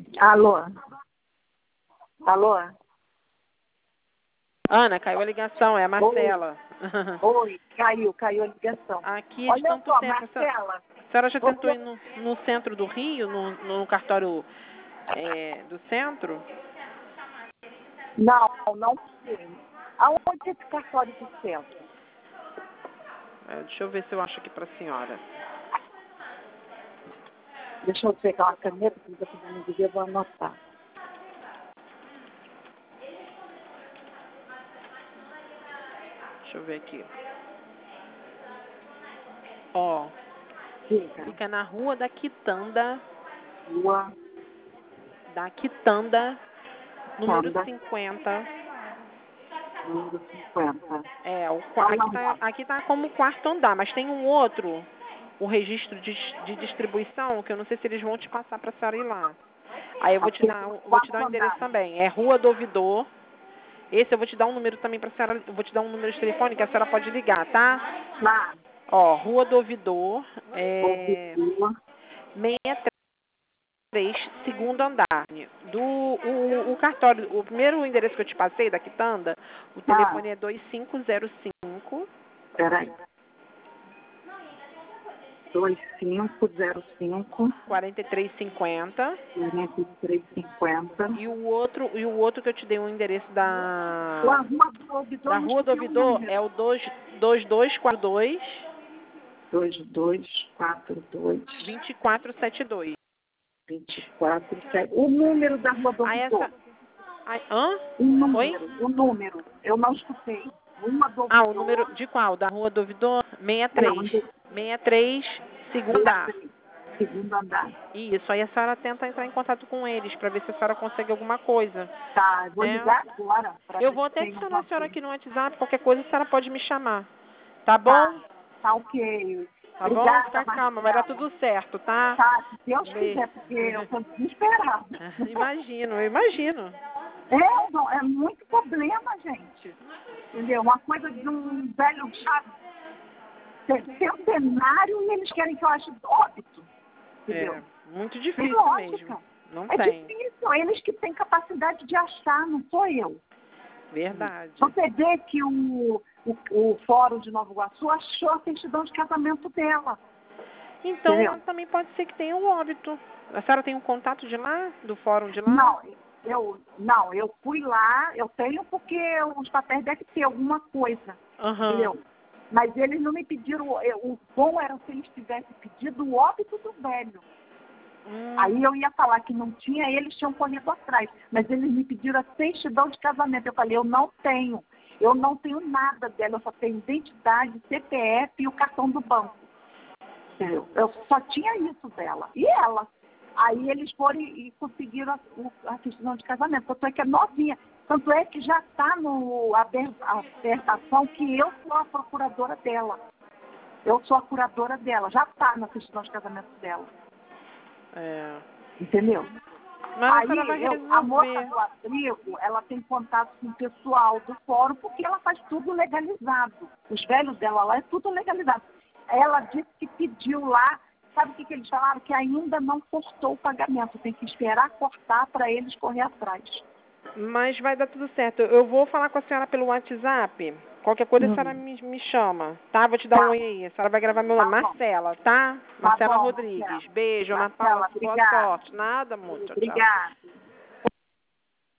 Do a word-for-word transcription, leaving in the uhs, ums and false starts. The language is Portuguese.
Alô? Alô? Ana, caiu a ligação, é a Marcela. Oi, Oi caiu, caiu a ligação. Aqui é de Olha tanto só, tempo. Marcela. A senhora já você... tentou ir no, no centro do Rio, no, no cartório é, do centro? Não, não fui. Aonde é esse cartório do centro? É, deixa eu ver se eu acho aqui para a senhora. Deixa eu pegar uma caneta que eu estou fazendo de ver, vou anotar. Deixa eu ver aqui. Ó, Fica. fica na Rua da Quitanda. Rua Da Quitanda, número Tanda, cinquenta. número cinquenta. É, o, aqui, tá, aqui tá como quarto andar, mas tem um outro, o registro de, de distribuição, que eu não sei se eles vão te passar para a senhora ir lá. Aí eu vou te Aqui, dar, eu vou te dar o endereço também. É Rua do Ouvidor. Esse eu vou te dar um número também para a senhora, eu vou te dar um número de telefone que a senhora pode ligar, tá? Lá. Ó, Rua do Ouvidor, é, Ouvidor. sessenta e três, segundo andar. Do, o, o cartório, o primeiro endereço que eu te passei, da Quitanda, o telefone Ah, é dois cinco zero cinco, peraí. dois cinco zero cinco, quarenta e três cinquenta. quarenta e três cinquenta. E o outro, e o outro que eu te dei o endereço da, A Rua do Ouvidor, da não Rua do escutei o Ouvidor número. é o dois dois quatro dois, dois dois quatro dois, dois quatro sete dois. vinte e quatro, sete. O número da Rua do Aí Ouvidor. essa. Aí, hã? O Oi? número, o número. Eu não escutei. Rua do Ah, o Ouvidor. número de qual? Da Rua do Ouvidor? sessenta e É, três. onde sessenta e três, segundo andar. segundo andar. Isso, aí a senhora tenta entrar em contato com eles para ver se a senhora consegue alguma coisa. Tá, eu vou Né? ligar agora para Eu ver vou se até tem adicionar alguma a senhora coisa. aqui no WhatsApp, qualquer coisa a senhora pode me chamar. Tá bom? Tá, tá ok. Tá bom? Obrigada, Fica calma, vai dar Marcela. tudo certo, tá? Tá, se Deus Be- quiser, porque eu tô desesperada. Imagino, eu imagino. É, não, é muito problema, gente. Entendeu? Uma coisa de um velho chato centenário e eles querem que eu ache óbito. Entendeu? É, muito Tem difícil lógica. mesmo. Não É tem. difícil. Eles que têm capacidade de achar, não sou eu. Verdade. Você vê que o, o, o Fórum de Nova Iguaçu achou a certidão de casamento dela. Então, Entendeu? também pode ser que tenha um óbito. A senhora tem um contato de lá? Do fórum de lá? Não, eu, não, eu fui lá, eu tenho porque os papéis devem ter alguma coisa. Aham. Entendeu? Mas eles não me pediram, eu- o bom era se eles tivessem pedido o óbito do velho. Hum. Aí eu ia falar que não tinha, eles tinham corrido atrás. Mas eles me pediram a certidão de casamento. Eu falei, eu não tenho. Eu não tenho nada dela, eu só tenho identidade, C P F e o cartão do banco. Entendeu? Eu só tinha isso dela. E ela. Aí eles foram e e conseguiram a, o- a certidão de casamento. Tanto é que é novinha. Tanto é que já está no a ver- a acertação que eu sou a procuradora dela. Eu sou a curadora dela. Já está na certidão de casamento dela. É. Entendeu? Mas a senhora vai Aí eu, a moça resolver. do abrigo, ela tem contato com o pessoal do fórum porque ela faz tudo legalizado. Os velhos dela lá é tudo legalizado. Ela disse que pediu lá, sabe o que, que eles falaram? Que ainda não cortou o pagamento. Tem que esperar cortar para eles correr atrás. Mas vai dar tudo certo. Eu vou falar com a senhora pelo WhatsApp. Qualquer coisa a senhora Hum. me, me chama, tá? Vou te dar Tá, um oi aí. A senhora vai gravar meu nome. tá bom. Marcela, tá? Tá Marcela bom, Rodrigues. Marcela. Beijo, Ana Paula. Marcela, Boa obrigada. sorte. Nada, muito. Tchau, tchau. Obrigada.